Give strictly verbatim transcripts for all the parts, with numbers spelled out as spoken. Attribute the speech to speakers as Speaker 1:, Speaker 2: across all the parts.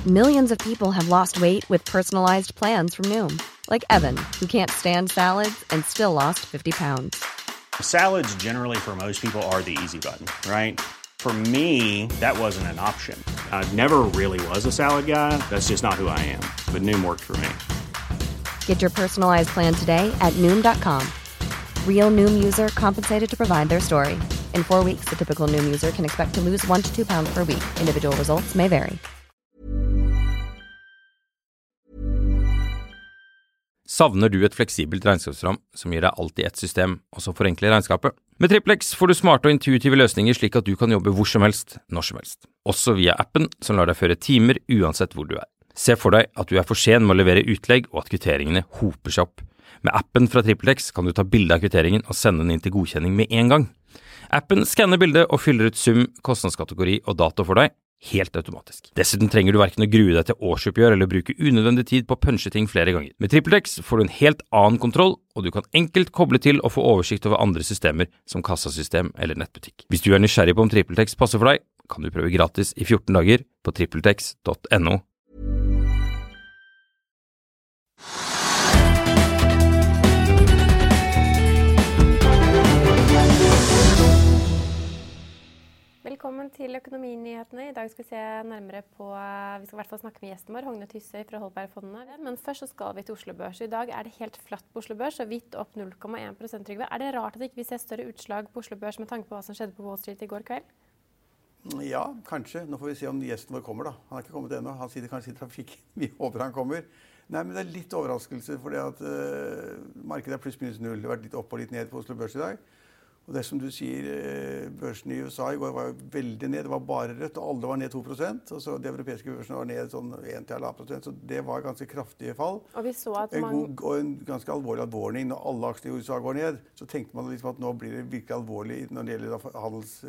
Speaker 1: Millions of people have lost weight with personalized plans from Noom. Like Evan, who can't stand salads and still lost fifty pounds.
Speaker 2: Salads generally for most people are the easy button, right? For me, that wasn't an option. I never really was a salad guy. That's just not who I am. But Noom worked for me.
Speaker 1: Get your personalized plan today at Noom dot com. Real Noom user compensated to provide their story. In four weeks, the typical Noom user can expect to lose one to two pounds per week. Individual results may vary.
Speaker 3: Savner du et fleksibelt regnskapsprogram som gir deg alt i ett system, og som forenkler regnskapet? Med TrippelX får du smarte og intuitive løsninger slik at du kan jobbe hvor som helst, når som helst. Også via appen som lar deg føre timer uansett hvor du er. Se for deg at du er for sen med å levere utlegg og at kvitteringene hoper seg opp. Med appen fra TrippelX kan du ta bilde av kvitteringen og sende den inn til godkjenning med en gang. Appen skanner bildet og fyller ut sum, kostnadskategori og dato for deg, helt automatisk. Dessuten trenger du hverken å grue deg til årsoppgjør eller bruke unødvendig tid på å punche ting flere ganger. Med TrippelX får du en helt annen kontroll, og du kan enkelt koble til og få oversikt over andre systemer som kassasystem eller nettbutikk. Hvis du er nysgjerrig på om TrippelX passer for deg, kan du prøve gratis i fjorten dager på trippeltex dot no.
Speaker 4: Velkommen til Økonominyhetene. I dag skal vi se nærmere på, vi skal i hvert fall snakke med gjesten vår, Hogne Tyssøy fra Holbergfondet. Men først så skal vi til Oslo Børs. I dag er det helt flatt på Oslo Børs, så vidt opp null komma en prosent, Trygve. Er det rart at ikke vi ser større utslag på Oslo Børs med tanke på hva som skjedde på Wall Street i går kveld?
Speaker 5: Ja, kanskje. Nå får vi se om gjesten vår kommer da. Han har ikke kommet ennå. Han sitter kanskje i trafikk. Vi håper han kommer. Nei, men det er litt overraskelse, fordi at uh, markedet er pluss minus null. Det har vært litt opp og litt ned på Oslo Børs i dag. Og det som du sier, børsen i U S A i går var jo veldig ned. Det var bare rødt, og alle var ned to prosent. Og så de europeiske børsene var ned sånn en til to prosent. Så det var ganske kraftige fall.
Speaker 4: Og vi så at
Speaker 5: en
Speaker 4: man...
Speaker 5: god, og en ganske alvorlig alvorning. Når alle aksjene i U S A går ned, så tenkte man liksom at nå blir det virkelig alvorlig når det gjelder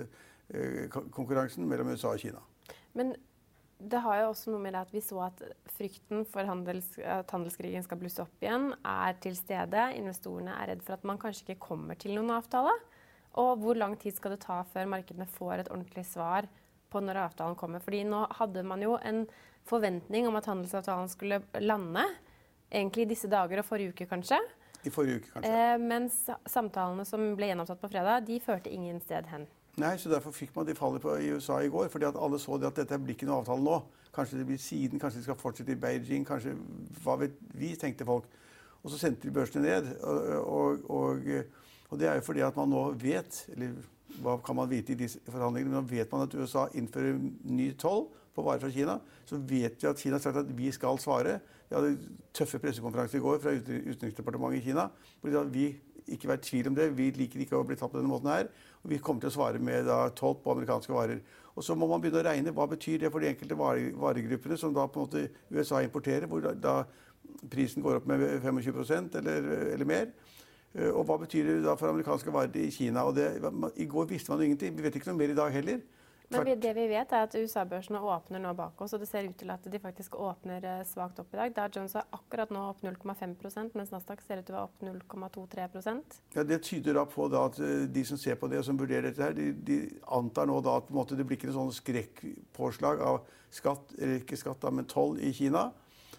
Speaker 5: handelskonkurransen mellom U S A og Kina.
Speaker 4: Men det har jo også noe med det at vi så at frykten for handels, at handelskrigen skal blusse opp igjen, er til stede. Investorene er redd for at man kanskje ikke kommer til noen avtale. Og hvor lang tid skal det ta før markedene får et ordentlig svar på når avtalen kommer? Fordi nå hadde man jo en forventning om at handelsavtalen skulle lande, egentlig i disse dager og forrige uke kanskje.
Speaker 5: I forrige uke kanskje.
Speaker 4: Eh, mens samtalene som ble gjennomtatt på fredag, de førte ingen sted hen.
Speaker 5: Nei, så derfor fikk man de fallet på i U S A i går, fordi at alle så det at dette blir ikke noe avtale nå. Kanskje det blir siden, kanskje de skal fortsette i Beijing, kanskje, hva vet vi, tenkte folk. Og så sendte de børsene ned, og... og, og Og det er jo fordi at man nå vet, eller hva kan man vite i disse forhandlingene, men nå vet man at U S A innfører ny toll på varer fra Kina, så vet vi at Kina har sagt at vi skal svare. Vi hadde tøffe pressekonferanser i går fra Utenriksdepartementet i Kina, hvor vi ikke vært tvil om det, vi liker ikke å bli tatt på denne måten her, og vi kommer til å svare med da, toll på amerikanske varer. Og så må man begynne å regne, hva betyr det for de enkelte varegruppene som da på en måte U S A importerer, hvor da, da prisen går opp med tjuefem prosent eller, eller mer. Og hva betyr det da for amerikanske varer i Kina? Og det, i går visste man ingenting. Vi vet ikke noe mer i dag heller.
Speaker 4: Men vi, det vi vet er at U S A-børsene åpner nå bak oss, og det ser ut til at de faktisk åpner svagt opp i dag. Dow Jones er akkurat nå opp null komma fem prosent, mens Nasdaq ser ut til å være opp null komma to tre prosent.
Speaker 5: Ja, det tyder da på da at de som ser på det og som vurderer dette her, de, de antar nå da at på en måte, det blir ikke noen sånn skrekkpåslag av skatt, eller ikke skatt da, men toll i Kina.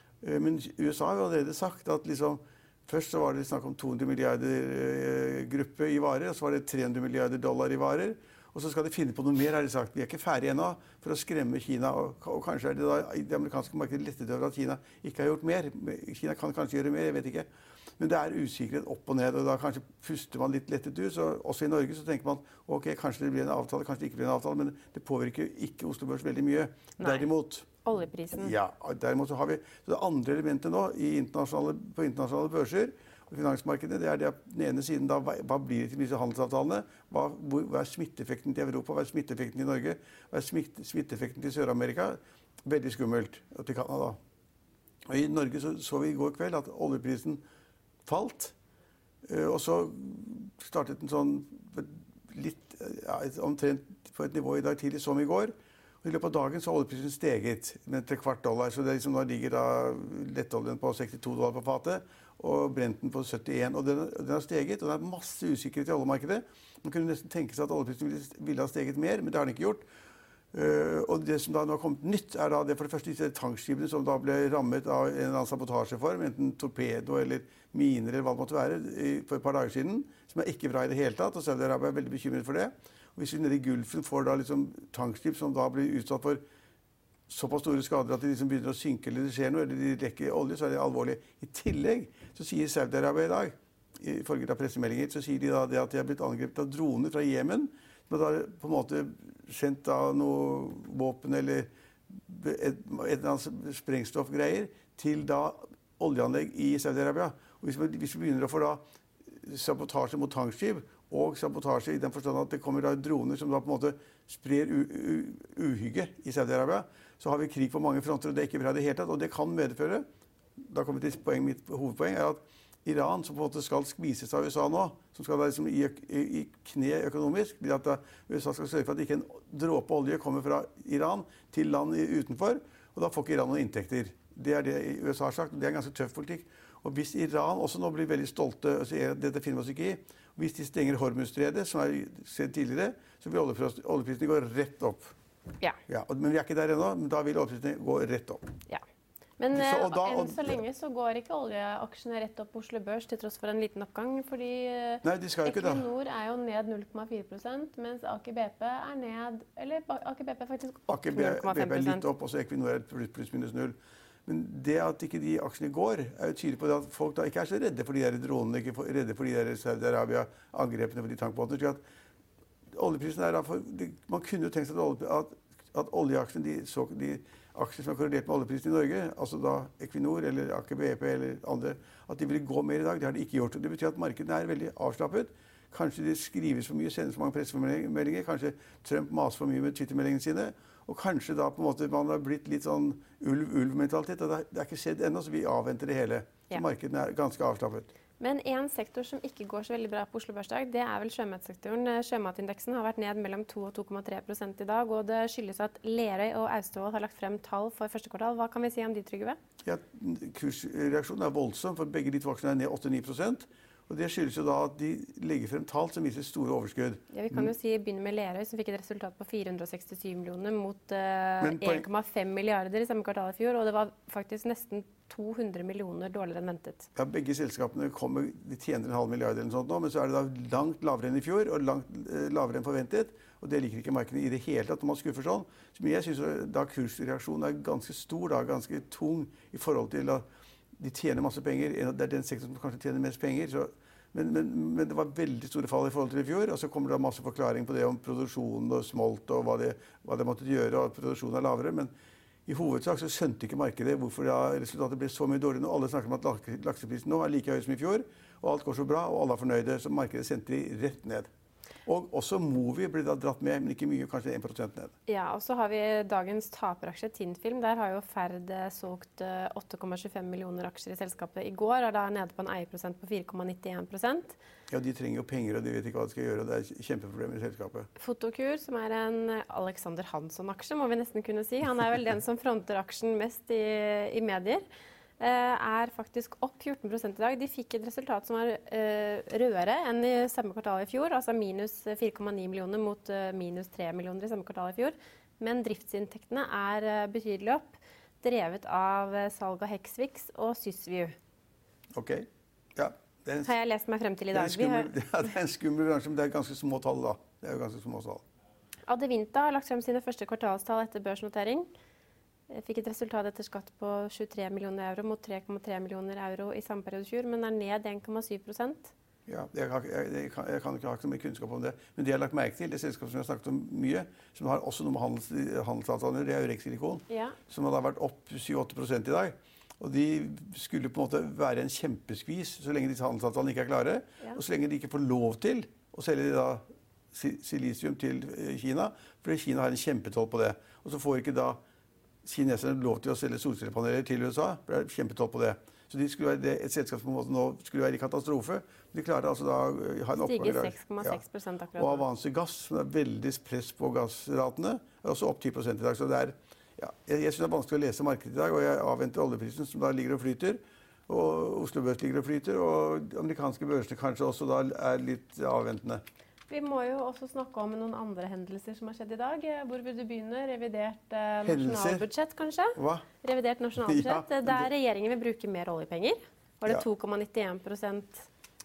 Speaker 5: Men U S A har jo allerede sagt at liksom, først så var det snakk om to hundre milliarder eh, gruppe i varer, og så var det tre hundre milliarder dollar i varer. Og så skal de finne på noe mer, har de sagt. Vi er ikke ferdige ennå for å skremme Kina, og, og kanskje er det da i det amerikanske markedet lettet over at Kina ikke har gjort mer. Kina kan kanskje gjøre mer, jeg vet ikke. Men det er usikkerhet opp og ned, og da kanskje puster man litt lettet ut. Så også i Norge så tenker man, ok, kanskje det blir en avtale, kanskje det ikke blir en avtale, men det påvirker ikke Oslo Børs veldig mye.
Speaker 4: Nei.
Speaker 5: Derimot...
Speaker 4: Oljeprisen.
Speaker 5: Ja, derimot så har vi så det andre elementet nå i internasjonale, på internasjonale børser og finansmarkedet, det er det den ene siden da, hva, hva blir det til disse handelsavtalene? Hva, hvor, hva er smitteeffekten til Europa? Hva er smitteeffekten i Norge? Hva er smitte, smitteeffekten til Sør-Amerika? Veldig skummelt til Canada. Og i Norge så, så vi i går kveld at oljeprisen falt, og så startet den sånn litt, ja, omtrent på et nivå i dag tidlig som i går. Og i løpet av dagen så har oljeprisen steget med til kvart dollar, så det liksom nå ligger da lettoljen på sekstito dollar på fatet, og brenten på syttien, og den, den har steget, og det er masse usikkerhet i oljemarkedet. Man kunne nesten tenke seg at oljeprisen ville, ville ha steget mer, men det har den ikke gjort. Uh, og det som da nå har kommet nytt, er da det for det første disse tankskipene som da ble rammet av en eller annen sabotasjeform, enten torpedo eller miner eller hva det måtte være, i, for et par dager siden, som er ikke bra i det hele tatt, og Saudi-Arabia er veldig bekymret for det. Og hvis vi nede i Gulfen får da liksom tankskip som da blir utsatt for såpass store skader at de liksom begynner å synke eller det skjer noe, eller de lekker olje, så er det alvorlig. I tillegg så sier Saudi-Arabia i dag, i forrige av pressemeldinger, så sier de da det at de har blitt angrepet av droner fra Jemen, som har på en måte sendt da noe våpen eller et, et eller annet sprengstoffgreier til da oljeanlegg i Saudi-Arabia. Og hvis vi, hvis vi begynner å få da sabotasje mot tankskip, og sabotasje i den forstand at det kommer da droner som da på en måte sprer u, u, uhygge i Saudi-Arabia, så har vi krig på mange fronter, og det er ikke bra i det hele tatt. Og det kan medføre, da kommer vi til poeng, mitt hovedpoeng, er at Iran, som på en måte skal skvises av U S A nå, som skal være liksom i, i, i kne økonomisk, blir at da U S A skal sørge for at ikke en dråpe olje kommer fra Iran til land utenfor, og da får ikke Iran noen inntekter. Det er det U S A har sagt, og det er en ganske tøff politikk. Og hvis Iran også nå blir veldig stolte og sier at dette finner vi oss ikke i, og hvis de stenger Hormuzstredet, som er sett tidligere, så vil oljeprisene gå rett opp.
Speaker 4: Ja.
Speaker 5: Ja, men vi er ikke der ennå, men da vil oljeprisene gå rett opp.
Speaker 4: Ja. Men
Speaker 5: Så, og da-
Speaker 4: enn
Speaker 5: og-
Speaker 4: så lenge så går ikke oljeaksjene rett opp på Oslo Børs til tross for en liten oppgang, fordi eh,
Speaker 5: Nei, de skal jo ikke da.
Speaker 4: Equinor er jo ned null komma fire prosent, mens Aker B P er ned, eller ba- Aker B P er faktisk opp
Speaker 5: Aker B
Speaker 4: null komma fem
Speaker 5: P er litt
Speaker 4: prosent.
Speaker 5: opp, og så Equinor er pluss, pluss minus null. Men det at ikke de aksjene går, er jo tydelig på det at folk da ikke er så redde for de der dronene, ikke for, redde for de der Saudi-Arabia-angrepene for de tankbåtene. Slik at oljeprisen er da for, det, man kunne jo tenkt seg at, olje, at, at oljeaksjene, de, så, de aksjene som er korrelert med oljeprisen i Norge, altså da Equinor eller Aker B P eller andre, at de ville gå mer i dag. Det har de ikke gjort. Det betyr at markedene er veldig avslappet. Kanskje det skrives for mye, sendes for mange pressemeldinger, kanskje Trump maser for mye med Twitter-meldingene sine, og kanskje da på en måte man har blitt litt sånn ulv-ulv-mentalitet, og det er, det er ikke skjedd ennå, så vi avventer det hele. Så
Speaker 4: Ja.
Speaker 5: markedene er ganske avslappet.
Speaker 4: Men en sektor som ikke går så veldig bra på Oslo Børs i dag, det er vel sjømatsektoren. Sjømatindeksen har vært ned mellom to og to komma tre prosent i dag, og det skyldes at Lerøy og Austevoll har lagt frem tall for første kvartal. Hva kan vi si om de, Trygve?
Speaker 5: Ja, kursreaksjonen er voldsom, for begge de to aksjene er ned åtte til ni prosent. Og det skyldes jo da at de legger frem tall som viser store overskudd.
Speaker 4: Ja, vi kan jo si begynne med Lerøy, som fikk et resultat på fire hundre og sekstisju millioner mot uh,
Speaker 5: Men poeng-
Speaker 4: en komma fem milliarder i samme kvartal i fjor, og det var faktisk nesten to hundre millioner dårligere enn ventet.
Speaker 5: Ja, begge selskapene kommer, de tjener en halv milliard eller noe sånt nå, men så er det da langt lavere enn i fjor, og langt eh, lavere enn forventet. Og det liker ikke markedet i det hele tatt når man skuffer sånn. Så jeg synes da kursreaksjonen er ganske stor, da, ganske tung i forhold til at de tjener masse penger. Det er den sektoren som kanskje tjener mest penger. Så, men, men, men det var veldig store fall i forhold til i fjor, og så kommer det masse forklaring på det om produksjon og smolt og hva det, hva det måtte gjøre, og at produksjonen er lavere. Men i hovedsak så skjønte ikke markedet hvorfor da resultatet ble så mye dårligere nå. Alle snakker om at lak- lakseprisen nå er like høy som i fjor, og alt går så bra, og alle er fornøyde, så markedet sendte de rett ned. Og også Movi ble da dratt med, men ikke mye, kanskje en prosent ned.
Speaker 4: Ja, og så har vi dagens taperaksje, Tinn-Film. Der har jo Ferd eh, solgt eh, åtte komma tjuefem millioner aksjer i selskapet i går, og da er nede på en eierprosent på fire komma nittien prosent.
Speaker 5: Ja, de trenger jo penger, og de vet ikke hva de skal gjøre, og det er kjempeproblemer i selskapet.
Speaker 4: Fotokur, som er en Alexander Hansson-aksje, må vi nesten kunne si. Han er vel den som fronter aksjen mest i, i medier. Er faktisk opp fjorten prosent i dag. De fikk et resultat som er uh, rødere enn i samme kvartal i fjor, altså minus fire komma ni millioner mot uh, minus tre millioner i samme kvartal i fjor. Men driftsinntektene er uh, betydelig opp, drevet av uh, salg av Hexvix og Sysview.
Speaker 5: Ok, ja. Det er en,
Speaker 4: Har jeg lest meg frem til i
Speaker 5: det er
Speaker 4: dag.
Speaker 5: en skummel, ja, det er en skummel bransje, men det er ganske små tall da. Det er jo ganske små tall.
Speaker 4: Adevinta har lagt frem sine første kvartalstall etter børsnotering. Fikk et resultat etter skatt på tjuetre millioner euro mot tre komma tre millioner euro i samme periode i fjor, men er ned en komma syv prosent.
Speaker 5: Ja, jeg, har, jeg, jeg, kan, jeg kan ikke ha så mye kunnskap om det, men det jeg har lagt merke til, det selskapet som jeg har snakket om mye, som har også noe med handels, handelsavtaler, det er jo Rex-Silikon,
Speaker 4: Ja.
Speaker 5: som hadde vært opp syv til åtte prosent i dag. Og de skulle på en måte være en kjempeskvis så lenge disse handelsavtalene ikke er klare,
Speaker 4: Ja.
Speaker 5: og så lenge de ikke får lov til å selge da si- silisium til eh, Kina, for Kina har en kjempetoll på det. Og så får ikke da kineserne lov til å selge solcellepaneler til U S A, for det er kjempetoll på det. Så de skulle være det, et selskap som på en måte nå skulle være i katastrofe. De klarte altså da å ha en oppgang i
Speaker 4: Stiger
Speaker 5: dag.
Speaker 4: seks komma seks prosent akkurat
Speaker 5: Og
Speaker 4: nå.
Speaker 5: Avance Gass, som er veldig press på gassratene, er også opp ti prosent i dag. Så det er, ja, jeg, jeg synes det er vanskelig å lese markedet i dag, og jeg avventer oljeprisen som da ligger og flyter. Og Oslo Børs ligger og flyter, og amerikanske børsene kanskje også da er litt avventende.
Speaker 4: Vi må jo også snakke om noen andre hendelser som har skjedd i dag. Hvor vil du begynne? Revidert eh, nasjonalbudsjett, kanskje?
Speaker 5: Hva?
Speaker 4: Revidert nasjonalbudsjett,
Speaker 5: Ja,
Speaker 4: der regjeringen vil bruke mer oljepenger. Var det
Speaker 5: Ja.
Speaker 4: to komma nittien prosent?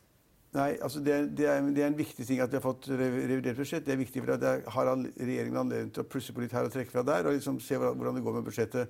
Speaker 5: Nei, altså det er, det, er, det er en viktig ting at vi har fått revidert budsjett. Det er viktig for at jeg har all, regjeringen anledning til å plusse på litt her og trekke fra der, og liksom se hvordan det går med budsjettet.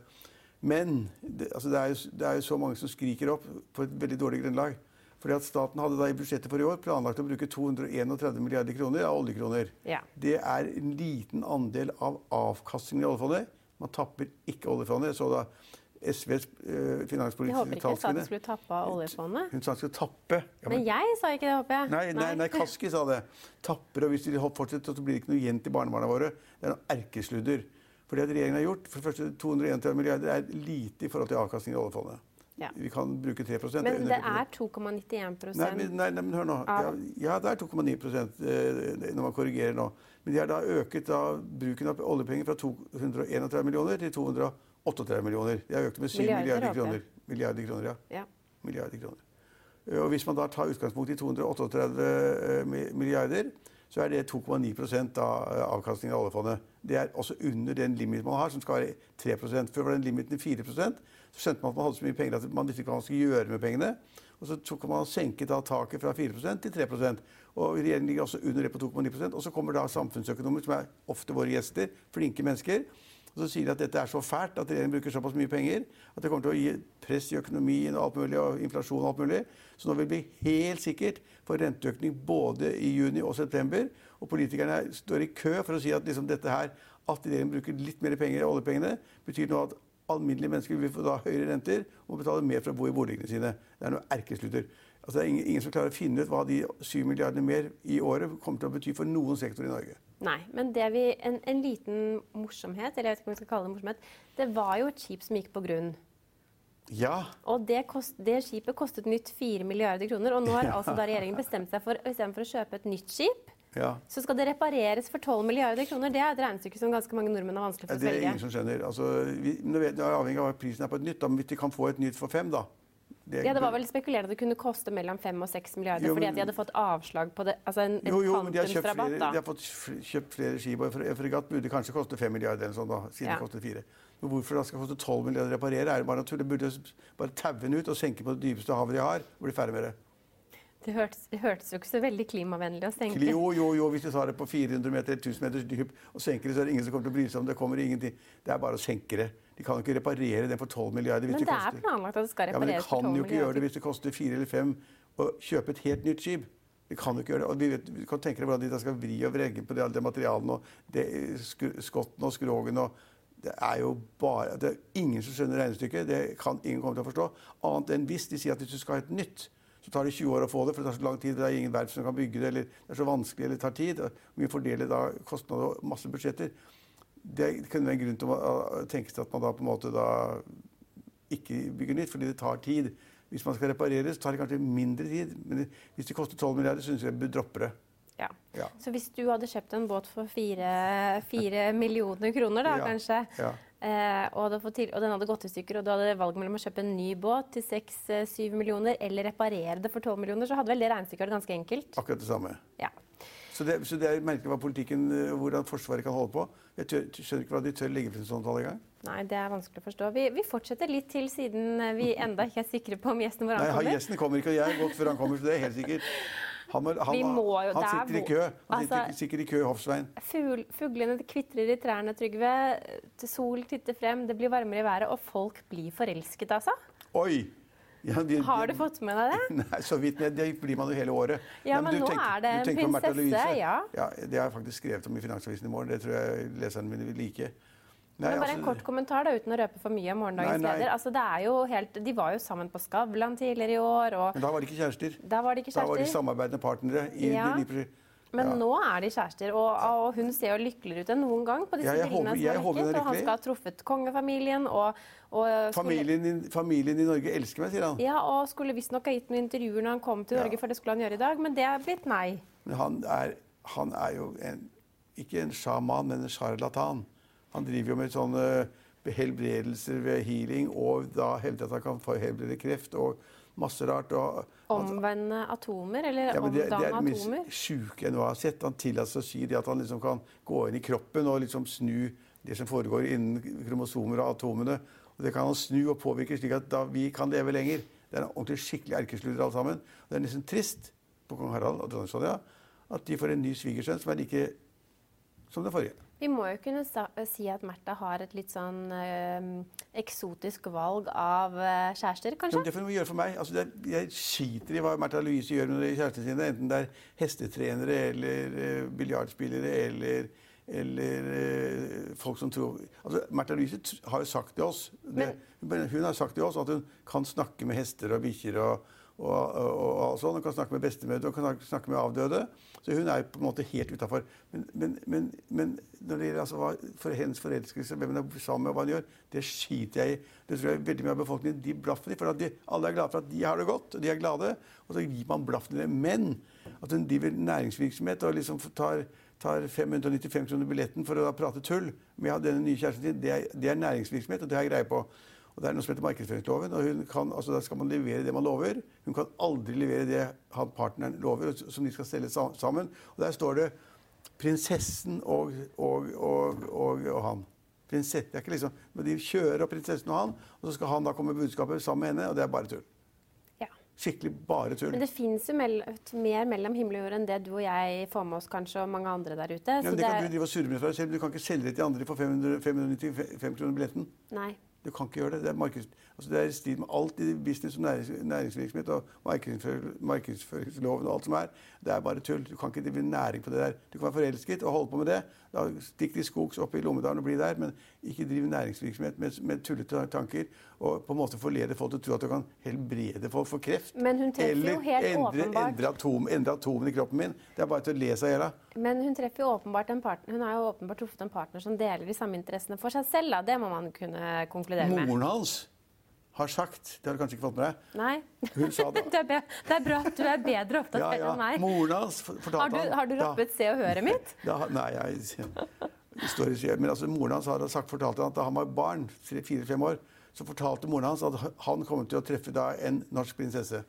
Speaker 5: Men det, altså det, er jo, det er jo så mange som skriker opp på et veldig dårlig grunnlag. Fordi at staten hadde da i budsjettet for i år planlagt å bruke to hundre og trettien milliarder kroner av oljekroner.
Speaker 4: Ja.
Speaker 5: Det er en liten andel av avkastningen i oljefondet. Man tapper ikke oljefondet. Så da S Vs uh, finanspolitiske
Speaker 4: Jeg håper ikke
Speaker 5: talskvinne
Speaker 4: staten skulle tappe av oljefondet.
Speaker 5: Hun sa hun skulle tappe. Ja,
Speaker 4: men, men jeg sa ikke det, håper jeg.
Speaker 5: Nei, nei, nei, Kaski sa det. Tapper, og hvis de fortsetter, så blir det ikke noe igjen til barnebarna våre. Det er noe erkesludder. For det at regjeringen har gjort, for det første to hundre og trettien milliarder er lite i forhold til avkastningen i oljefondet.
Speaker 4: Ja.
Speaker 5: Vi kan bruke tre prosent.
Speaker 4: Men det er to komma nittien prosent.
Speaker 5: Nei, nei, nei, men hør nå. Ja, ja, det er to komma ni prosent eh, når man korrigerer nå. Men de har da øket da, bruken av oljepenger fra to hundre og trettien millioner til to hundre og trettien millioner. De har økt med syv milliarder, milliarder kroner. Milliarder kroner, ja.
Speaker 4: ja.
Speaker 5: Milliarder kroner. Og hvis man da tar utgangspunkt i to hundre og trettien milliarder, så er det to komma ni prosent av avkastningen av oljefondet. Det er også under den limiten man har, som skal være tre prosent. Før var den limiten fire prosent. Så skjønte man at man hadde så mye penger at man visste ikke hva man skulle gjøre med pengene. Og så tok man og senket da taket fra fire prosent til tre prosent. Og regjeringen ligger også under det på to komma ni prosent. Og så kommer da samfunnsøkonomer, som er ofte våre gjester, flinke mennesker. Og så sier de at dette er så fælt at regjeringen bruker såpass mye penger at det kommer til å gi press i økonomien og alt mulig, og inflasjon og alt mulig. Så nå vil det bli helt sikkert for renteøkning både i juni og september. Og politikerne står i kø for å si at liksom dette her, at regjeringen bruker litt mer penger av oljepengene, betyr nå at alminnelige mennesker vil få da høyere renter og betale mer for å bo i boligene sine. Det er noe erkeslutter. Altså, det er ingen, ingen som klarer å finne ut hva de syv milliardene mer i året kommer til å bety for noen sektor i Norge.
Speaker 4: Nei, men det vi, en, en liten morsomhet, eller jeg vet ikke om vi skal kalle det morsomhet, det var jo et skip som gikk på grunn.
Speaker 5: Ja.
Speaker 4: Og det, kost, det skipet kostet nytt fire milliarder kroner, og nå har altså da regjeringen bestemt seg for, i stedet for å kjøpe et nytt skip,
Speaker 5: ja.
Speaker 4: Så skal det repareres for tolv milliarder kroner. Det er et regnestykke som ganske mange nordmenn har vanskelig for å svelge.
Speaker 5: Det er ingen som skjønner. Altså, vi, det er avhengig av hva prisen er på et nytt, da, men hvis de kan få et nytt for fem, da.
Speaker 4: Det, ja, det var vel spekulert at det kunne koste mellom fem og seks milliarder, jo, men, fordi at de hadde fått avslag på det, altså en, en
Speaker 5: jo, jo, men de har,
Speaker 4: rabatt,
Speaker 5: flere, de har fått kjøpt flere skip, og en fregatt burde kanskje koste fem milliarder eller sånn da, siden ja. Det kostet fire. Men hvorfor det skal koste tolv milliarder å reparere, er det bare naturlig. De burde bare taue den ut og senke på det dypeste havet de har, og bli ferdig med det.
Speaker 4: Det hørtes, det hørtes jo ikke så veldig klimavennlig å senke.
Speaker 5: Jo, jo, jo, hvis du tar det på fire hundre meter, tusen meters dyp og senker det, så er det ingen som kommer til å bry seg om det. kommer ingenting. Det er bare å senke det. De kan jo ikke reparere den for tolv milliarder. Hvis
Speaker 4: men det,
Speaker 5: det koster.
Speaker 4: Er planlagt at det skal repareres for tolv milliarder.
Speaker 5: Ja, men de kan jo ikke gjøre det hvis det koster fire eller fem å kjøpe et helt nytt skip. De kan jo ikke gjøre det. Og vi, vet, vi kan tenke deg hvordan de skal vri og vrenge på det, det materialene og det, skotten og skrogen og det er jo bare, det er ingen som skjønner regnestykket. Det kan ingen komme til å forstå. Annet enn hvis de sier at hvis du skal ha et nytt, så tar det tjue år å få det, for det tar så lang tid, det er ingen verft som kan bygge det, eller det er så vanskelig, eller det tar tid. Og vi fordeler da kostnader og masse budsjetter. Det kunne være en grunn til å tenke seg at man da på en måte da ikke bygger nytt, fordi det tar tid. Hvis man skal reparere, så tar det kanskje mindre tid, men hvis det koster tolv milliarder, så synes jeg jeg bør droppe det.
Speaker 4: Ja.
Speaker 5: Ja.
Speaker 4: Så hvis du hadde kjøpt en båt for fire, fire millioner kroner, da,
Speaker 5: ja.
Speaker 4: kanskje,
Speaker 5: ja.
Speaker 4: eh, og, til, og den hadde gått i stykker, og du hadde valg mellom å kjøpe en ny båt til seks til syv millioner, eller reparere det for tolv millioner, så hadde vel det regnestykket vært ganske enkelt.
Speaker 5: Akkurat det samme.
Speaker 4: Ja.
Speaker 5: Så det, så det er merkelig hva politikken, hvordan Forsvaret kan holde på. Jeg tør, skjønner ikke hva de tør legge for en sånn tall i gang.
Speaker 4: Nei, det er vanskelig å forstå. Vi, vi fortsetter litt til, siden vi enda ikke er sikre på om gjesten vår ankommer.
Speaker 5: Nei, gjesten kommer ikke, og jeg er godt før han kommer, så det er helt sikkert. Han, han, han,
Speaker 4: jo,
Speaker 5: han sitter i kø. Han
Speaker 4: altså,
Speaker 5: sitter sikkert i kø i Hofsveien.
Speaker 4: Fugl, fuglene kvitrer i trærne, Trygve. Til sol titter frem, det blir varmere i været, og folk blir forelsket, altså.
Speaker 5: Oi! Ja, de,
Speaker 4: har du fått med deg det?
Speaker 5: Nei, så vidt. Det blir man jo hele året.
Speaker 4: Ja, men, men nå
Speaker 5: tenker,
Speaker 4: er det en prinsesse, ja.
Speaker 5: Ja. Det har jeg faktisk skrevet om i Finansavisen i morgen. Det tror jeg leserne mine vil like.
Speaker 4: Nei, men bare altså, en kort kommentar da, uten å røpe for mye av morgendagens nei, nei. leder. Altså, det er jo helt, de var jo sammen på Skavlan tidligere i år. Og
Speaker 5: men da var de ikke kjærester.
Speaker 4: Da var de ikke kjærester.
Speaker 5: Da var de samarbeidende partnere. I
Speaker 4: ja.
Speaker 5: de,
Speaker 4: men
Speaker 5: ja.
Speaker 4: nå er de kjærester, og, og hun ser jo lykkeligere ut enn noen gang på disse
Speaker 5: ja,
Speaker 4: bildene som er lekket. Og han skal ha truffet kongefamilien. Og, og
Speaker 5: familien,
Speaker 4: skulle,
Speaker 5: i, familien i Norge elsker meg, sier han.
Speaker 4: Ja, og skulle visst nok ha gitt noen intervjuer når han kom til Norge, ja. for det skulle han gjøre i dag, men det er blitt nei.
Speaker 5: Men han er, han er jo en, ikke en sjaman, men en sjarlatan. Han driver jo med sånne helbredelser ved healing, og da hevder at han kan få helbrede kreft og masse rart. Og,
Speaker 4: omvende atomer, eller
Speaker 5: ja, det,
Speaker 4: omdanne
Speaker 5: det er det
Speaker 4: atomer?
Speaker 5: mest sjuke jeg nå har sett. Han tillater seg å si det at han liksom kan gå inn i kroppen og liksom snu det som foregår innen kromosomer og atomene. Og det kan han snu og påvirke slik at da vi kan leve lenger. Det er en ordentlig skikkelig erkesluder alle sammen. Og det er nesten trist på kong Harald og dronning Sonja at de får en ny svigersønn som er like som det forrige.
Speaker 4: Vi må jo kunne si at Märtha har et litt sånn øh, eksotisk valg av øh, kjærester, kanskje?
Speaker 5: Ja, det får hun gjøre for meg. Altså, det er, jeg skiter i hva Märtha Louise gjør med kjærestene sine, enten det er hestetrenere eller uh, biljardspillere eller, eller uh, folk som tror... Altså, Märtha Louise har jo sagt til oss, det, Men, hun har sagt til oss at hun kan snakke med hester og bikkjer og Og, og, og sånn. Hun kan snakke med bestemødre og kan snakke med avdøde. Så hun er på en måte helt utenfor. Men, men, men, men når det gjelder altså, hva, for hennes forelskelse, hvem hun er sammen med og hva hun gjør, det skiter jeg i. Det tror jeg veldig mye av befolkningen, de blaffer i, for at de, alle er glade for at de har det godt, og de er glade, og så gir man blaffen i det. Men at hun driver næringsvirksomhet og liksom tar, tar fem hundre og nittifem kroner billetten for å da prate tull med denne nye kjæresten sin, det er, det er næringsvirksomhet, og det har jeg greie på. Og det er noe som heter markedsføringsloven, og hun kan, altså, da skal man levere det man lover. Hun kan aldri levere det han partneren lover, som de skal selge sammen. Og der står det prinsessen og, og, og, og, og han. Prinsesse, det er ikke liksom, men de kjører opp prinsessen og han, og så skal han da komme med budskapet sammen med henne, og det er bare tull.
Speaker 4: Ja.
Speaker 5: Skikkelig bare tull.
Speaker 4: Men det finnes jo mell mer mellom himmel og jord enn det du og jeg får med oss kanskje, og mange andre der ute.
Speaker 5: Ja, men det, det kan du drive og surre med for deg selv, men du kan ikke selge det til andre for fem hundre, fem hundre og nittifem kroner billetten.
Speaker 4: Nei.
Speaker 5: Du kan ikke gjøre det. Det er, markeds, altså det er i strid med alt i business og nærings, næringsvirksomhet og markedsfør, markedsføringsloven og alt som er. Det er bare tull. Du kan ikke drive næring på det der. Du kan være forelsket og holde på med det. Da stikk de skogs opp i Lommedalen og bli der, men ikke drive næringsvirksomhet med, med tullete tanker og på en måte forlede folk til å tro at du kan helbrede folk for kreft.
Speaker 4: Men hun treffer
Speaker 5: eller
Speaker 4: jo helt
Speaker 5: endre,
Speaker 4: åpenbart.
Speaker 5: endre, atom, endre atomen i kroppen min. Det er bare til å le seg ihjel.
Speaker 4: Men hun treffer jo åpenbart en partner. Hun har jo åpenbart truffet en partner som deler de samme interessene for seg selv. Da. Det må man kunne konkludere med.
Speaker 5: Moren hans har sagt, det har du kanskje ikke fått med deg.
Speaker 4: Nei.
Speaker 5: Hun sa det.
Speaker 4: det, er be, det er bra at du er bedre oppdatert
Speaker 5: ja, ja.
Speaker 4: enn meg.
Speaker 5: Moren hans fortalte
Speaker 4: har du, har du rappet Se og Høre mitt?
Speaker 5: Da, nei, jeg, jeg står i men altså, moren hans har sagt, fortalte han at da han var barn, fire-fem år, så fortalte moren hans at han kom til å treffe da en norsk prinsesse.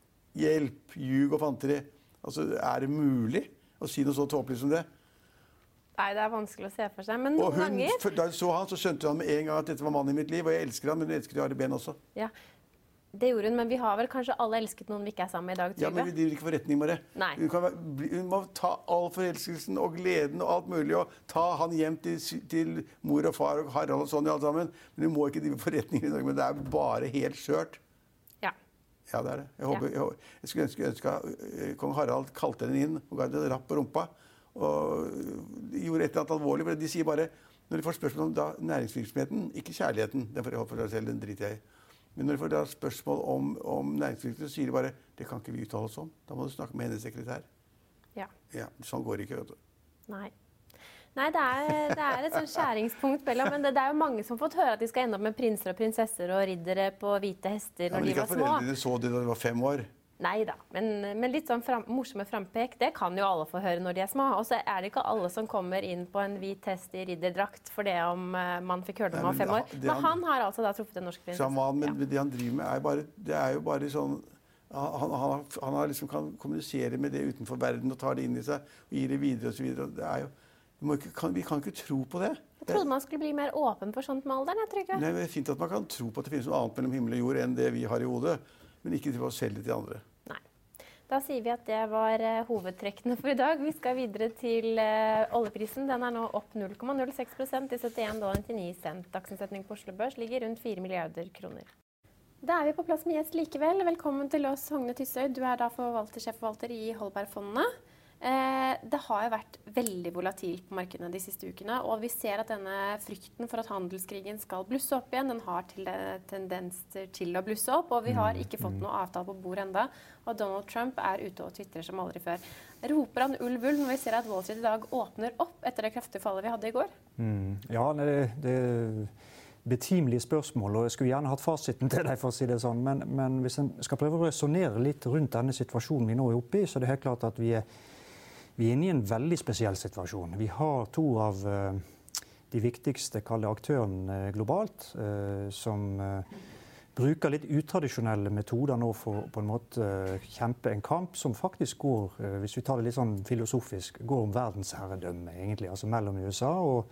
Speaker 5: Hjelp, ljug og fanteri. Altså, er det mulig å si noe så tåpelig som det?
Speaker 4: Nei, det er vanskelig å se for seg, men noen
Speaker 5: og hun,
Speaker 4: ganger...
Speaker 5: Da hun så han, så skjønte han med en gang at dette var mannen i mitt liv, og jeg elsker han, men hun elsker Ari Ben også.
Speaker 4: Ja, det gjorde hun, men vi har vel kanskje alle elsket noen vi ikke er sammen med i dag, Trygve?
Speaker 5: Ja, men vi driver ikke forretning med det.
Speaker 4: Nei.
Speaker 5: Hun, kan være, hun må ta all forelskelsen og gleden og alt mulig, og ta han hjem til, til mor og far og Harald og sånn i alt sammen, men hun må ikke drive forretning i Norge, men det er bare helt skjørt.
Speaker 4: Ja.
Speaker 5: Ja, det er det. Jeg, håper,
Speaker 4: ja.
Speaker 5: jeg, jeg skulle ønske, ønske at kong Harald kalte henne inn og ga henne en rapp på rumpa, og gjorde et eller annet alvorlig, for de sier bare, når de får spørsmål om da, næringsvirksomheten, ikke kjærligheten, den får jeg holde for deg selv, den driter jeg i. Men når de får da spørsmål om, om næringsvirksomheten, så sier de bare, det kan ikke vi uttale oss om. Da må du snakke med hennes sekretær.
Speaker 4: Ja.
Speaker 5: Ja, sånn går det ikke, vet du.
Speaker 4: Nei. Nei, det er, det er et sånn skjæringspunkt mellom, men det, det er jo mange som har fått høre at de skal ende opp med prinser og prinsesser og riddere på hvite hester når
Speaker 5: ja,
Speaker 4: de var små.
Speaker 5: Men ikke at foreldrene så det da de var fem år.
Speaker 4: Nei da, men, men litt sånn fram, morsomme frampek, det kan jo alle få høre når de er små. Og så er det ikke alle som kommer inn på en hvit hest i ridderdrakt for det om uh, man fikk høre det når man var fem år. Men han, han har altså da truffet en norsk prinsesse.
Speaker 5: Samme, men
Speaker 4: ja.
Speaker 5: det han driver med er bare, det er jo bare sånn, han, han, han har liksom kan kommunisere med det utenfor verden og ta det inn i seg og gi det videre og så videre. Det er jo, vi, må ikke, kan, vi kan ikke tro på det.
Speaker 4: Jeg trodde man skulle bli mer åpen for sånt med alderen, jeg tror ikke.
Speaker 5: Nei, det er fint at man kan tro på at det finnes noe annet mellom himmel og jord enn det vi har i hodet, men ikke til å selge det til andre.
Speaker 4: Nei. Da sier vi at det var uh, hovedtrekkene for i dag. Vi skal videre til uh, oljeprisen. Den er nå opp null komma null seks prosent til syttien dollar nittini cent. Dagsomsetning på Oslo Børs ligger rundt fire milliarder kroner. Da er vi på plass med gjest likevel. Velkommen til oss, Hogne Tysøy. Du er da forvalter, sjefforvalter i Holberg-fondene. Eh, det har jo vært veldig volatilt på markedene de siste ukene, og vi ser at denne frykten for at handelskrigen skal blusse opp igjen, den har til, tendens til å blusse opp, og vi har ikke fått noe avtale på bord enda, og Donald Trump er ute og twitterer som aldri før. Roper han ulv ulv når vi ser at Wall Street i dag åpner opp etter det kraftige fallet vi hadde i går?
Speaker 6: Mm, ja, det, det er betimelige spørsmål, og jeg skulle gjerne hatt fasiten til deg for å si det sånn, men, men hvis en skal prøve å resonere litt rundt denne situasjonen vi nå er oppe i, så er det helt klart at vi er Vi er inne i en veldig spesiell situasjon. Vi har to av uh, de viktigste kalde aktørene globalt, eh, som eh, bruker litt utradisjonelle metoder nå for på en måte kjempe en kamp som faktisk går, eh, hvis vi tar det litt sånn filosofisk, går om verdensherredømme egentlig, altså mellom U S A og,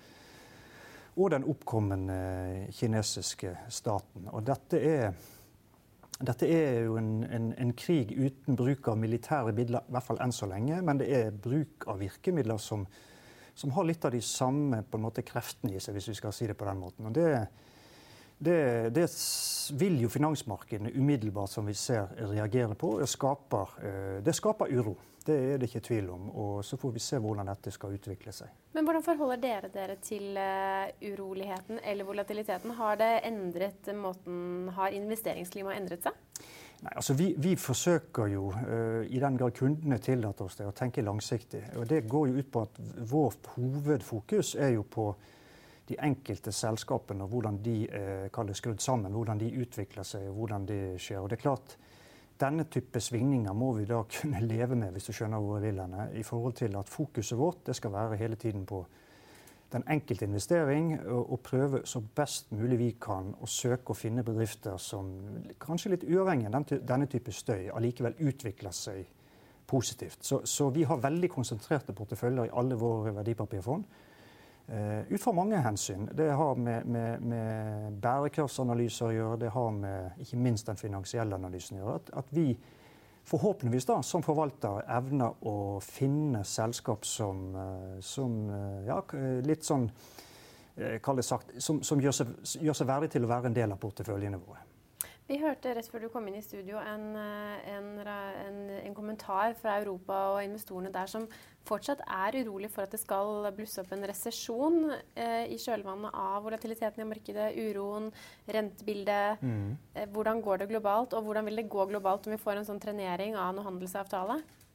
Speaker 6: og den oppkommende kinesiske staten. Og dette er, dette er jo en, en, en krig uten bruk av militære midler, i hvert fall enn så lenge, men det er bruk av virkemidler som, som har litt av de samme på en måte kreftene i seg, hvis vi skal si det på den måten. Og det Det, det vil jo finansmarkedene umiddelbart, som vi ser, reagere på. Det skaper, det skaper uro. Det er det ikke tvil om. Og så får vi se hvordan dette skal utvikle seg.
Speaker 4: Men hvordan forholder dere dere til uh, uroligheten eller volatiliteten? Har det endret måten, har investeringsklimaet endret seg?
Speaker 6: Nei, altså vi, vi forsøker jo, uh, i den grad kundene tillater oss det, å tenke langsiktig. Og det går jo ut på at vårt hovedfokus er jo på de enkelte selskapene og hvordan de eh, kalles skrudd sammen, hvordan de utvikler seg og hvordan det skjer. Og det er klart, denne type svingninger må vi da kunne leve med, hvis du skjønner hvor jeg vil henne, i forhold til at fokuset vårt det skal være hele tiden på den enkelte investering og, og prøve så best mulig vi kan å søke å finne bedrifter som kanskje litt uavhengig av den, denne type støy allikevel utvikler seg positivt. Så, så vi har veldig konsentrerte porteføljer i alle våre verdipapirfond. Uh, ut fra mange hensyn. Det har med, med, med bærekraftsanalyser å gjøre, det har med ikke minst den finansielle analysen å gjøre. At, at vi forhåpentligvis da, som forvalter evner å finne selskap som, uh, som uh, ja, litt sånn, uh, kall det sagt, som, som gjør, seg, gjør seg verdig til å være en del av porteføljene våre.
Speaker 4: Vi hørte rett før du kom inn i studio en, en, en, en kommentar fra Europa og investorene der som fortsatt er urolig for at det skal blusse opp en resesjon eh, i kjølvannet av volatiliteten i markedet, uroen, rentebildet. Mm. Eh, hvordan går det globalt, og hvordan vil det gå globalt om vi får en sånn trenering av noen handelsavtale?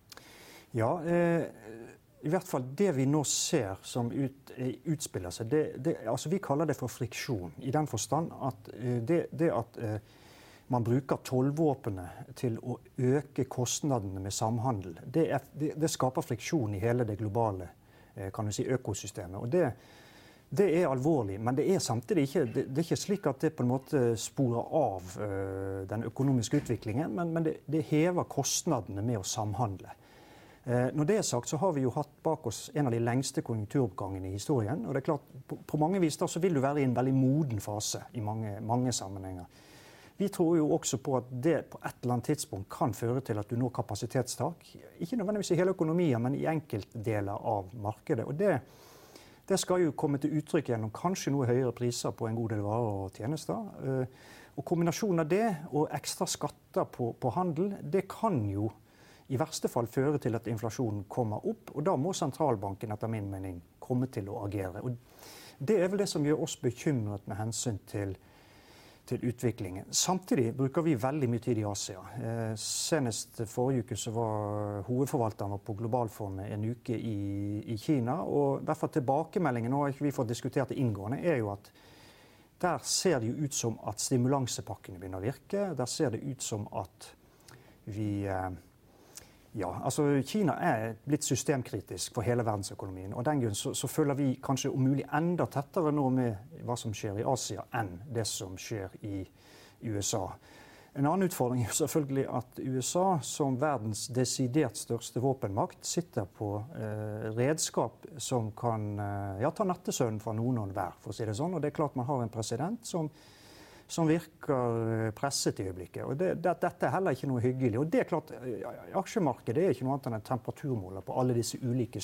Speaker 6: Ja, eh, i hvert fall det vi nå ser som ut, utspiller seg, det, det, altså vi kaller det for friksjon, i den forstand at eh, det, det at eh, man bruker tollvåpenet til å øke kostnadene med samhandel. Det, er, det, det skaper friksjon i hele det globale kan du si, økosystemet. Og det, det er alvorlig, men det er samtidig ikke, det, det er ikke slik at det på en måte sporer av uh, den økonomiske utviklingen, men, men det, det hever kostnadene med å samhandle. Uh, når det er sagt, så har vi jo hatt bak oss en av de lengste konjunkturoppgangene i historien. Og det er klart, på, på mange vis da, så vil du være i en veldig moden fase i mange, mange sammenhenger. Vi tror jo også på at det på et eller annet tidspunkt kan føre til at du når kapasitetstak. Ikke nødvendigvis i hele økonomien, men i enkeltdeler av markedet. Og det, det skal jo komme til uttrykk gjennom kanskje noe høyere priser på en god del varer og tjenester. Og kombinasjonen av det og ekstra skatter på, på handel, det kan jo i verste fall føre til at inflasjonen kommer opp. Og da må sentralbanken etter min mening komme til å agere. Og det er vel det som gjør oss bekymret med hensyn til til utviklingen. Samtidig bruker vi veldig mye tid i Asia. Eh, senest forrige uke så var hovedforvalteren på Globalfondet en uke i, i Kina, og i hvert fall tilbakemeldingen, nå har ikke vi fått diskutert det inngående, er jo at der ser det jo ut som at stimulansepakkene begynner å virke. Der ser det ut som at vi eh, Ja, altså Kina er blitt systemkritisk for hele verdensøkonomien, og den grunn så, så følger vi kanskje om mulig enda tettere nå med hva som skjer i Asia enn det som skjer i U S A. En annen utfordring er selvfølgelig at U S A som verdens desidert største våpenmakt sitter på eh, redskap som kan eh, ja, ta nattesøvn fra noen og hver, for å si det sånn. Og det er klart man har en president som som virker presset i øyeblikket. Og det, det, dette er heller ikke noe hyggelig. Og det er klart, aksjemarkedet er ikke noe annet enn en temperaturmåler på alle disse ulike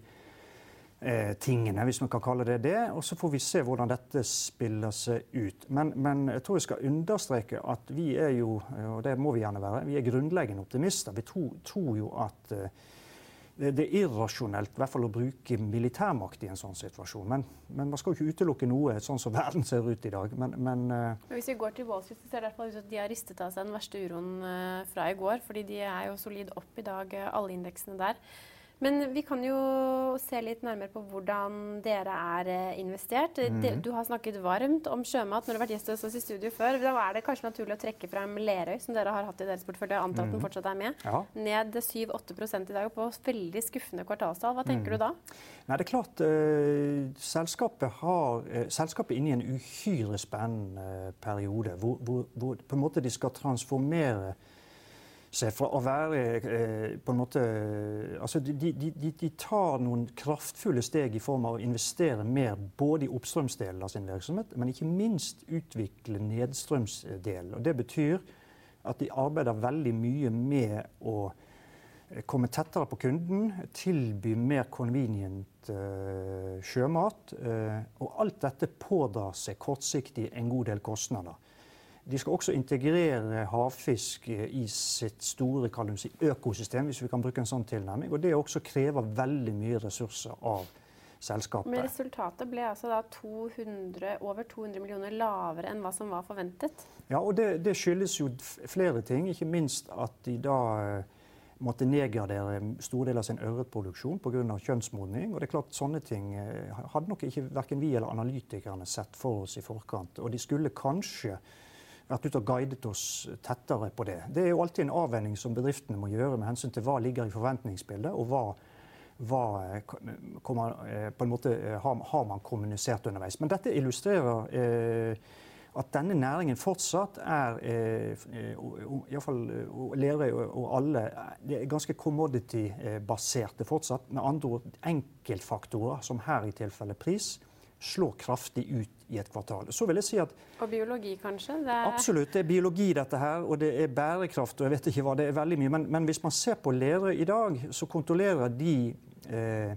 Speaker 6: støytingene, hvis man kan kalle det det. Og så får vi se hvordan dette spiller seg ut. Men, men jeg tror jeg skal understreke at vi er jo, og det må vi gjerne være, vi er grunnleggende optimister. Vi tror, tror jo at det er irrasjonelt i hvert fall å bruke militærmakt i en sånn situasjon. Men, men man skal jo ikke utelukke noe sånn som verden ser ut i dag. Men, men,
Speaker 4: men hvis vi går til Wall Street, så ser det i hvert fall ut at de har ristet av seg den verste uroen fra i går, fordi de er jo solid opp i dag, alle indeksene der. Men vi kan jo se litt nærmere på hvordan dere er investert. Mm. Du har snakket varmt om sjømat når du har vært gjest hos oss i studio før. Da er det kanskje naturlig å trekke frem Lerøy, som dere har hatt i deres portefølje. Jeg antar at den fortsatt er med. Ja. Ned syv til åtte prosent i dag på veldig skuffende kvartalstall. Hva tenker mm. du da?
Speaker 6: Nei, det er klart, uh, selskapet, har, uh, selskapet er inne i en uhyre spennende uh, periode, hvor, hvor, hvor på en måte de skal transformere seg fra å være eh, på en måte altså de, de, de, de tar noen kraftfulle steg i form av å investere mer både i oppstrømsdelen av sin virksomhet, men ikke minst utvikle nedstrømsdelen. Og det betyr at de arbeider veldig mye med å komme tettere på kunden, tilby mer convenient uh, sjømat, uh, og alt dette pådrar seg kortsiktig en god del kostnader. De skal også integrere havfisk i sitt store si, økosystem, hvis vi kan bruke en sånn tilnærming. Og det også krever veldig mye ressurser av selskapet.
Speaker 4: Men resultatet ble altså da to hundre, over to hundre millioner lavere enn hva som var forventet?
Speaker 6: Ja, og det, det skyldes jo flere ting. Ikke minst at de da måtte nedgradere stor del av sin ørretproduksjon på grunn av kjønnsmodning. Og det er klart, sånne ting hadde nok ikke hverken vi eller analytikerne sett for oss i forkant. Og de skulle kanskje vært ute og guidet oss tettere på det. Det er jo alltid en avveining som bedriftene må gjøre med hensyn til hva ligger i forventningsbildet, og hva, hva kommer, på en måte, har, har man kommunisert underveis. Men dette illustrerer eh, at denne næringen fortsatt er, eh, i hvert fall Lerøy og alle, det er ganske commodity-baserte fortsatt. Med andre ord enkeltfaktorer, som her i tilfelle pris, slår kraftig ut i et kvartal. Så vil jeg si at...
Speaker 4: Og biologi, kanskje? Det er...
Speaker 6: Absolutt. Det er biologi, dette her, og det er bærekraft, og jeg vet ikke hva, det er veldig mye. Men, men hvis man ser på Lerøy i dag, så kontrollerer de eh,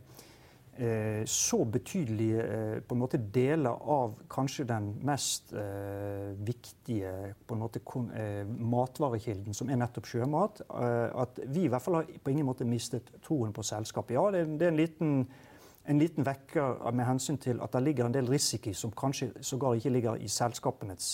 Speaker 6: eh, så betydelige eh, på en måte deler av kanskje den mest eh, viktige på en måte, kon, eh, matvarekilden, som er nettopp sjømat, eh, at vi i hvert fall har på ingen måte mistet troen på selskapet. Ja, det, det er en liten... En liten vekker med hensyn til at det ligger en del risiko som kanskje sågar ikke ligger i selskapenes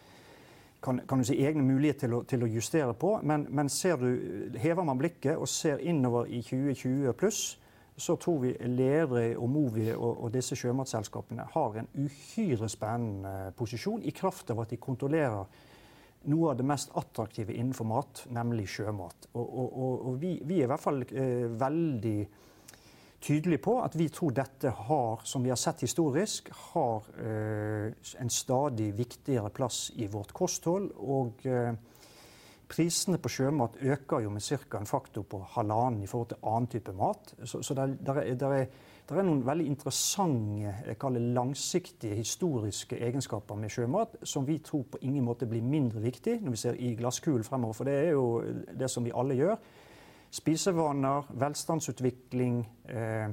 Speaker 6: kan, kan du si, egne muligheter til å, til å justere på. Men, men ser du, hever man blikket og ser innover i tjue tjue pluss, så tror vi Lerøy og Movi og, og disse sjømatselskapene har en uhyre spennende posisjon i kraft av at de kontrollerer noe av det mest attraktive innenfor mat, nemlig sjømat. Og, og, og, og vi, vi er i hvert fall eh, veldig tydelig på at vi tror dette har, som vi har sett historisk, har eh, en stadig viktigere plass i vårt kosthold, og eh, prisene på sjømat øker jo med cirka en faktor på halvannen i forhold til annen type mat. Så, så der, der, er, der, er, der er noen veldig interessante, jeg kaller langsiktige, historiske egenskaper med sjømat, som vi tror på ingen måte blir mindre viktig når vi ser i glasskulen fremover, for det er jo det som vi alle gjør. Spisevaner, velstandsutvikling, eh,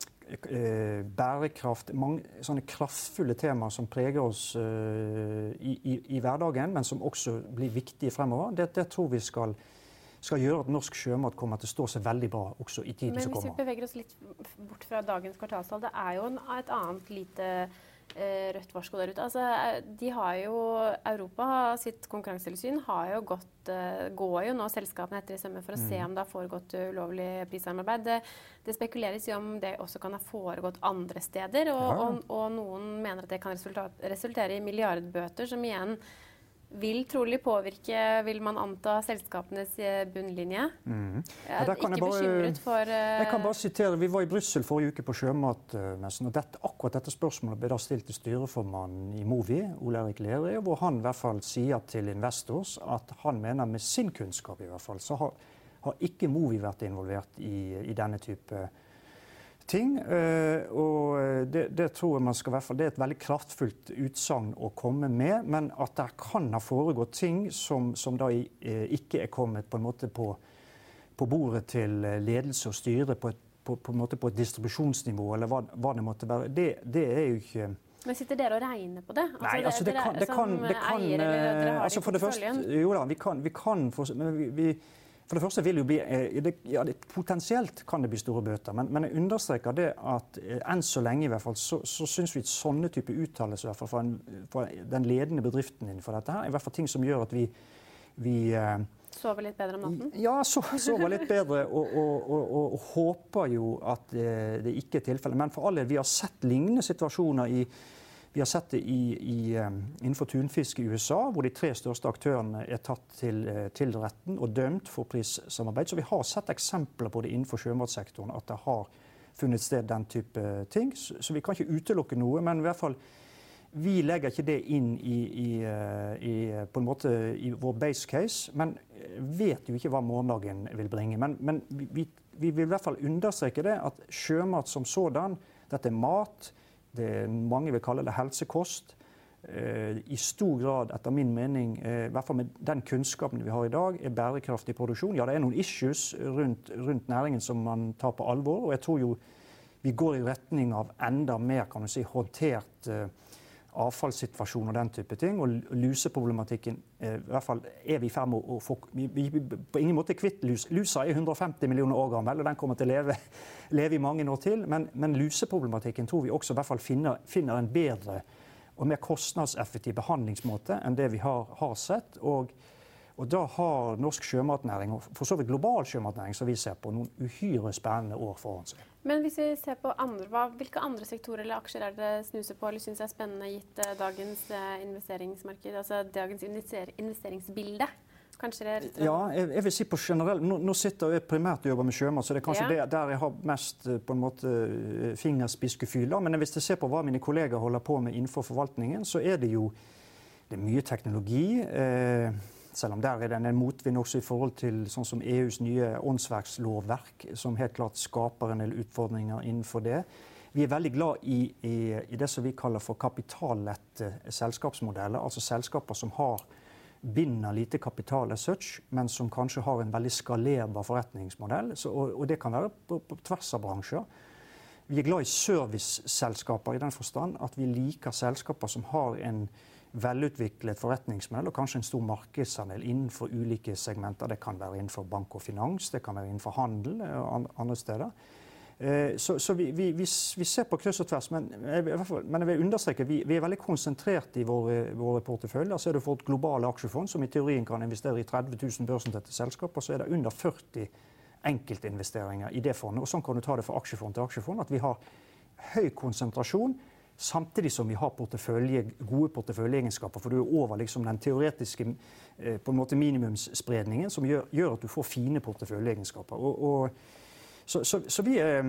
Speaker 6: eh, bærekraft, mange sånne kraftfulle temaer som preger oss eh, i, i, i hverdagen, men som også blir viktige fremover. Det, det tror vi skal, skal gjøre at norsk sjømat kommer til å stå seg veldig bra også i tiden som kommer.
Speaker 4: Men hvis vi beveger oss litt bort fra dagens kvartalstall, det er jo en, et annet lite rødt varsko der ute. Altså, de har jo, Europa, sitt konkurransetilsyn, har jo gått, går jo nå selskapene etter i sømmer for å mm. se om det har foregått ulovlig prissamarbeid. Det, det spekuleres jo om det også kan ha foregått andre steder, og, ja. og, og noen mener at det kan resultere i milliardbøter, som igjen vil trolig påvirke, vil man anta, selskapenes bunnlinje. Mm. Ja,
Speaker 6: ja,
Speaker 4: ikke bare, bekymret for... Uh...
Speaker 6: Jeg kan bare sitere, vi var i Brussel forrige uke på sjømatmessen, og dette, akkurat dette spørsmålet ble da stilt til styreformannen i Movi, Ole Erik Lerøy, hvor han i hvert fall sier til Investors at han mener med sin kunnskap i hvert fall, så har, har ikke Movi vært involvert i, i denne type ting, og det, det tror jeg man skal i hvert fall, det er et veldig kraftfullt utsagn å komme med, men at det kan ha foregått ting som, som da ikke er kommet på en måte på, på bordet til ledelse og styre på et, på, på en måte på et distribusjonsnivå, eller hva, hva det måtte være, det, det er jo ikke...
Speaker 4: Men sitter dere og regner på det? Altså,
Speaker 6: Nei, altså det kan... Det kan, det kan eier, eller dere har altså for det første, jo da, vi kan, vi kan for, men vi, vi For det første vil jo bli, ja, det, potensielt kan det bli store bøter, men, men jeg understreker det at eh, enn så lenge i hvert fall, så, så synes vi at sånne type uttalelser i hvert fall fra, en, fra den ledende bedriften innenfor dette her, i hvert fall ting som gjør at vi, vi, eh,
Speaker 4: Sove litt bedre om natten?
Speaker 6: Ja, so, sove litt bedre, og, og, og, og, og håper jo at det, det ikke er tilfellet. Men for alle, vi har sett lignende situasjoner i Vi har sett det i, i, innenfor tunfisk i U S A, hvor de tre største aktørene er tatt til, til retten og dømt for prissamarbeid. Så vi har sett eksempler på det innenfor sjømatsektoren, at det har funnet sted den type ting. Så, så vi kan ikke utelukke noe, men i hvert fall vi legger ikke det inn i, i, i, på en måte, i vår base case, men vet jo ikke hva morgendagen vil bringe. Men, men vi, vi vil i hvert fall understreke det, at sjømat som sådan, dette er mat, det mange vil kalle det helsekost, eh, i stor grad, etter min mening, eh, i hvert fall med den kunnskapen vi har i dag, er bærekraftig produksjon. Ja, det er noen issues rundt, rundt næringen som man tar på alvor, og jeg tror jo vi går i retning av enda mer, kan man si, håndtert eh, avfallssituasjon og den type ting, og luseproblematikken, eh, i hvert fall er vi i ferd med å få, vi, vi, på ingen måte kvitt lus. Lusa er hundre og femti millioner år gammel, og den kommer til å leve, leve i mange år til, men, men luseproblematikken tror vi også i hvert fall finner, finner en bedre og mer kostnadseffektiv behandlingsmåte enn det vi har, har sett, og, og da har norsk sjømatnæring, og for så vidt global sjømatnæring, som vi ser på, noen uhyre spennende år foran seg.
Speaker 4: Men hvis vi ser på andre, hva, hvilke andre sektorer eller aksjer er det snuser på, eller synes er spennende gitt uh, dagens uh, investeringsmarked, altså dagens invester investeringsbilde? Kanskje det er litt...
Speaker 6: Ja, jeg, jeg vil si på generelt, nå, nå sitter jeg primært og jobber med sjømat, så det er kanskje
Speaker 4: ja.
Speaker 6: det, der jeg har mest på en måte fingerspiskefyl. Men hvis jeg ser på hva mine kolleger holder på med innenfor forvaltningen, så er det jo det er mye teknologi, eh, selv om der er det en motvind også i forhold til sånn som E U's nye åndsverkslovverk, som helt klart skaper en del utfordringer innenfor det. Vi er veldig glad i, i, i det som vi kaller for kapitallette selskapsmodeller, altså selskaper som har binder lite kapital as such, men som kanskje har en veldig skalerbar forretningsmodell, så, og, og det kan være på, på tvers av bransjer. Vi er glad i serviceselskaper i den forstand at vi liker selskaper som har en velutviklet forretningsmodell og kanskje en stor markedsandel innenfor ulike segmenter. Det kan være innenfor bank og finans, det kan være innenfor handel og andre steder. Så, så vi, vi, vi ser på kryss og tvers, men jeg, men jeg vil understreke vi, vi er veldig konsentrert i våre, våre porteføljer. Så er det for et globale aksjefond som i teorien kan investere i tretti tusen børsnoterte selskaper, så er det under førti enkeltinvesteringer i det fondet. Og sånn kan du ta det fra aksjefond til aksjefond, at vi har høy konsentrasjon, samtidig som vi har portefølje, gode porteføljeegenskaper, for du er over liksom den teoretiske eh, på en måte minimumsspredningen, som gjør, gjør at du får fine porteføljeegenskaper. Og, og, så, så, så vi eh,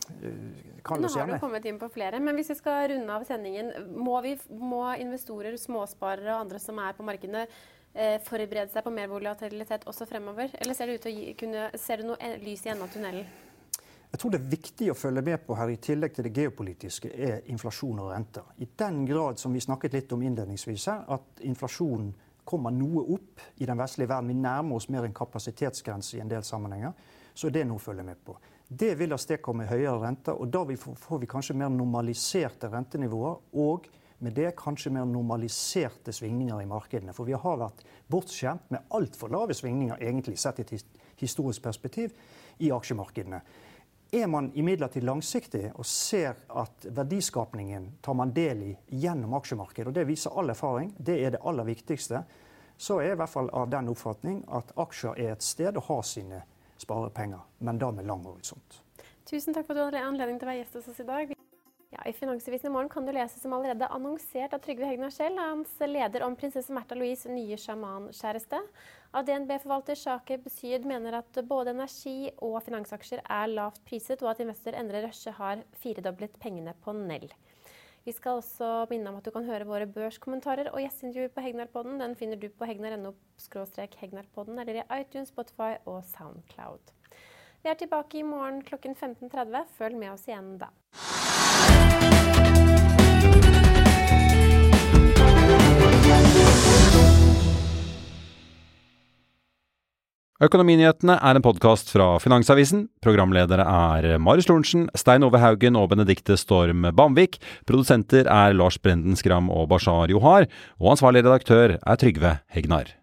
Speaker 6: kan
Speaker 4: Nå
Speaker 6: jo si
Speaker 4: har du kommet inn på flere, men hvis vi skal runde av sendingen, må, vi, må investorer, småsparere og andre som er på markedene eh, forberede seg på mer volatilitet også fremover? Eller ser det ut til å gi, kunne, ser du noe lys i enden av tunnelen?
Speaker 6: Jeg tror det er viktig å følge med på her, i tillegg til det geopolitiske, er inflasjon og renter. I den grad som vi snakket litt om innledningsvis her, at inflasjonen kommer noe opp i den vestlige verden, vi nærmer oss mer en kapasitetsgrense i en del sammenhenger, så er det noe å følge med på. Det vil avstedkomme høyere renter, og da får vi kanskje mer normaliserte rentenivåer, og med det kanskje mer normaliserte svingninger i markedene. For vi har vært bortskjermt med alt for lave svingninger, egentlig sett i et historisk perspektiv, i aksjemarkedene. Er man imidlertid langsiktig og ser at verdiskapningen tar man del i gjennom aksjemarkedet, og det viser all erfaring, det er det aller viktigste, så er jeg i hvert fall av den oppfatning at aksjer er et sted å ha sine sparepenger, men da med lang horisont.
Speaker 4: Tusen takk for at du hadde anledning til å være gjest hos oss i dag. Ja, I Finansavisen i morgen kan du lese som allerede annonsert av Trygve Hegnar Schell, hans leder om prinsesse Märtha Louise nye sjamankjæreste. Av D N B-forvalter Shakib Syed mener at både energi- og finansaksjer er lavt priset, og at investor Endre Røsje har firedoblet pengene på Nell. Vi skal også minne om at du kan høre våre børskommentarer og gjesteintervjuer på Hegnarpodden. Den finner du på hegnar punktum no skråstrek hegnarpodden eller i iTunes, Spotify og SoundCloud. Vi er tilbake i morgen klokken femten tretti. Følg med oss igjen da.
Speaker 3: Økonominyhetene er en podcast fra Finansavisen. Programledere er Marius Lorentzen, Stein Ove Haugen og Benedikte Storm Bamvik. Produsenter er Lars Brenden Skram og Bashar Johar. Og ansvarlig redaktør er Trygve Hegnar.